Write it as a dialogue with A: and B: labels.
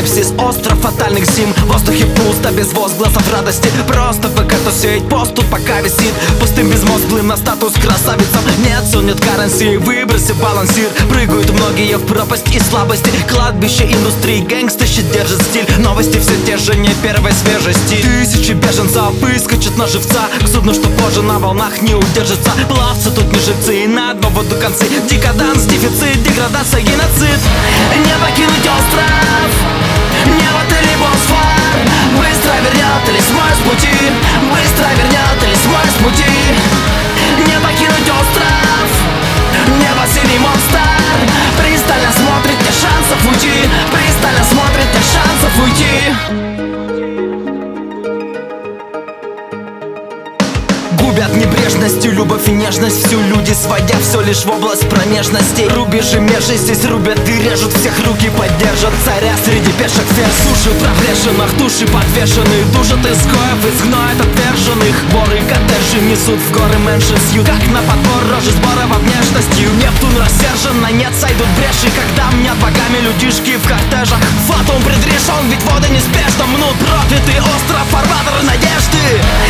A: апокалипсис, остров фатальных зим. В воздухе пусто, без возгласов радости. Просто пока то сеять пост тут пока висит. Пустым безмозглым на статус красавицам. Нет, нет currency, выброси балансир. Прыгают многие в пропасть и слабости. Кладбище индустрии, гэнгстащи держит стиль. Новости все те же, не первой свежести. Тысячи беженцев выскочат на живца. К судну, что позже на волнах не удержится. Плавцы тут не живцы, и на одну воду концы. Декаданс, дефицит, деградация, геноцид. Не покинуть остров, не в отеле Босфор. Быстро вернет или смоет с пути. Быстро вернет или смоет с пути. Не покинуть остров, небо синий монстр. Пристально смотрит, нет шансов уйти. Пристально смотрит, нет шансов уйти. Губят небрежностью, любовь и нежность. Всю люди сводя все лишь в область промежностей. Рубежи межи здесь рубят и режут. Всех руки поддержат царя среди пешек фер. Суши проплешинах, души подвешенные. Душат изгоев, изгноят отверженных. Боры коттеджи несут в горы меньше сьют. Как на подбор рожи сборов внешностью. Нептун рассержен, на нет сойдут бреши. Когда мнят богами людишки в кортежах. Фатум предрешен, ведь воды неспешно мнут проклятый остров фарватер надежды.